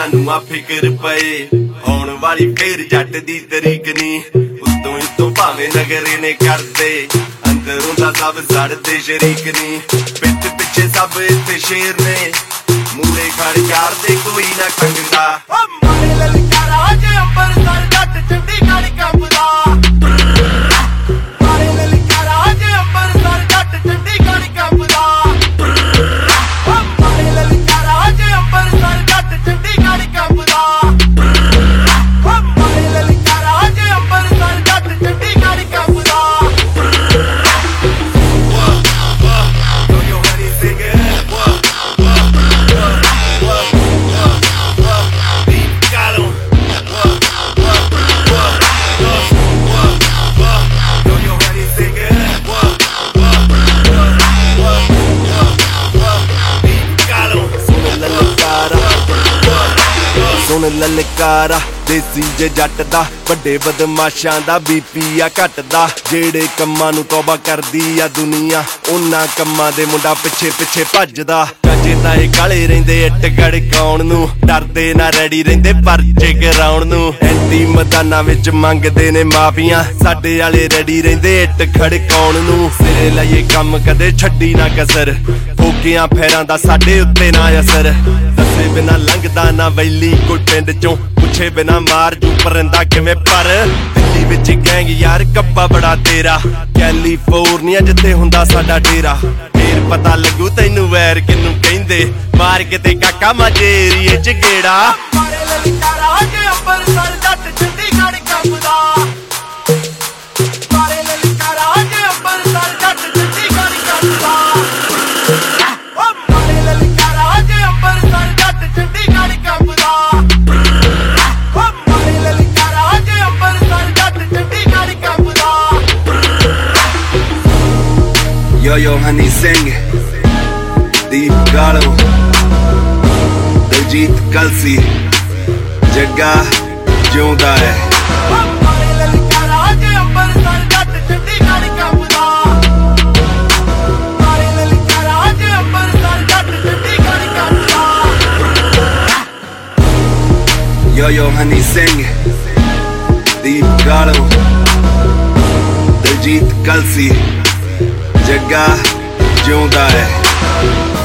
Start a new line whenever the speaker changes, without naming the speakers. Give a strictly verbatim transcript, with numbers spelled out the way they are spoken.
ਇਹਨਾਂ ਨੂੰ ਆ ਫਿਕਰ ਪਏ ਆਉਣ ਵਾਲੀ ਫੇਰ ਜੱਟ ਦੀ ਤਰੀਕ ਨੀ ਉਤੋਂ ਇਤੋਂ ਭਾਵੇਂ ਨਗਰੇ ਨੇ ਕਰਦੇ ਅੰਦਰੋਂ ਦਾ ਸਭ ਸੜਦੇ ਸ਼ਰੀਕ ਨੀ ਪਿੱਛੇ ਪਿੱਛੇ ਸਭ ਇੱਥੇ ਸ਼ੇਰ ਨੇ ਮੂਲੇ ਖੜ ਕਰਦੇ ਕੋਈ ਨਾ ਖੰਗਦਾ ਮਾਰੇ ਲਲਕਾਰਾ ਜੇ ਅੰਬਰਸਰ ਜੱਟ ਚੰਡੀਗੜ੍ਹ ਕੰਬਦਾ ਮਾਰੇ ਲਲਕਾਰਾ ਜੇ ਅੰਬਰਸਰ ਜੱਟ ਚੰਡੀਗੜ੍ਹ ਕੰਬਦਾ ਮਾਰੇ ਲਲਕਾਰਾ ਜੇ ਅੰਬਰਸਰ ਜੱਟ ਚੰਡੀਗੜ੍ਹ ਕੰਬਦਾ ਮਾਰੇ ਲਲਕਾਰਾ ਜੇ ਅੰਬਰਸਰ ਜੱਟ ਚੰਡੀਗੜ੍ਹ ਕੰਬਦਾ ਸੁਣ ਲਲਕਾਰਾ ਦੇਸੀ ਜੇ ਜੱਟ ਦਾ ਵੱਡੇ ਬਦਮਾਸ਼ਾਂ ਦਾ ਬੀਪੀ ਆ ਘਟਦਾ ਜਿਹੜੇ ਕੰਮਾਂ ਨੂੰ ਤੌਬਾ ਕਰਦੀ ਆ ਦੁਨੀਆ ਉਹਨਾਂ ਕੰਮਾਂ ਦੇ ਮੁੰਡਾ ਪਿੱਛੇ ਪਿੱਛੇ ਭੱਜਦਾ ਕਾਜੇ ਤਾਂ ਇਹ ਕਾਲੇ ਰਹਿੰਦੇ ਇੱਟ ਗੜਕਾਉਣ ਨੂੰ ਡਰਦੇ ਨਾ ਰੈਡੀ ਰਹਿੰਦੇ ਪਰਚੇ ਕਰਾਉਣ ਨੂੰ ਐਂਟੀ ਮੈਦਾਨਾਂ ਵਿੱਚ ਮੰਗਦੇ ਨੇ ਮਾਫੀਆਂ ਸਾਡੇ ਵਾਲੇ ਰੈਡੀ ਰਹਿੰਦੇ ਇੱਟ ਖੜਕਾਉਣ ਨੂੰ ਸਿਰੇ ਲਈਏ ਕੰਮ ਕਦੇ ਛੱਡੀ ਨਾ ਕਸਰ ਫੋਕਿਆਂ ਫੇਰਾਂ ਦਾ ਸਾਡੇ ਉੱਤੇ ਨਾ ਅਸਰ ਦੱਸੇ ਬਿਨਾ ਲੰਘਦਾ ਨਾ ਵੈਲੀ ਕੋਈ ਪਿੰਡ ਚੋਂ ਪੁੱਛੇ ਬਿਨਾ ਮਾਰ ਜੂ ਪਰਿੰਦਾ ਕਿਵੇਂ ਪਰ ਦਿੱਲੀ ਵਿੱਚ ਗੈਂਗ ਯਾਰ ਕੱਪਾ ਬੜਾ ਤੇਰਾ ਕੈਲੀਫੋਰਨੀਆ ਜਿੱਥੇ ਹੁੰਦਾ ਸਾਡਾ ਡੇਰਾ ਫੇਰ ਪਤਾ ਲੱਗੂ ਤੈਨੂੰ ਵੈਰ ਕਿਨੂੰ ਕਹਿੰਦੇ ਮਾਰ ਕਿਤੇ ਕਾਕਾ ਮਾਝੇ ਏਰੀਏ ਚ ਗੇੜਾ ਮਾਰੇ ਲਲਕਾਰਾ ਜੇ ਅੰਬਰਸਰ ਜੱਟ ਚੰਡੀਗੜ੍ਹ ਕੰਬਦਾ ਮਾਰੇ ਲਲਕਾਰਾ ਜੇ ਅੰਬਰਸਰ ਜੱਟ ਚੰਡੀਗੜ੍ਹ ਕੰਬਦਾ ਮਾਰੇ ਲਲਕਾਰਾ ਜੇ ਅੰਬਰਸਰ ਜੱਟ ਚੰਡੀਗੜ੍ਹ ਕੰਬਦਾ ਮਾਰੇ ਲਲਕਾਰਾ ਜੇ ਅੰਬਰਸਰ ਜੱਟ Chandigarh ਕੰਬਦਾ Yo yo Honey Singh ਦੀਪ ਗਾਲੋ ਦਲਜੀਤ ਕਲਸੀ ਜੱਗਾ ਜਿਉਂਦਾ ਹੈ ਮਾਰੇ ਲਲਕਾਰਾ ਜੇ ਅੰਬਰਸਰ ਜੱਟ ਚੰਡੀਗੜ੍ਹ ਕੰਬਦਾ ਮਾਰੇ ਲਲਕਾਰਾ ਜੇ ਅੰਬਰਸਰ ਜੱਟ Chandigarh ਕੰਬਦਾ Yo yo Honey Singh ਦੀਪ ਗਾਲੋ ਦਲਜੀਤ ਕਲਸੀ ਜੱਗਾ ਜਿਉਂਦਾ ਹੈ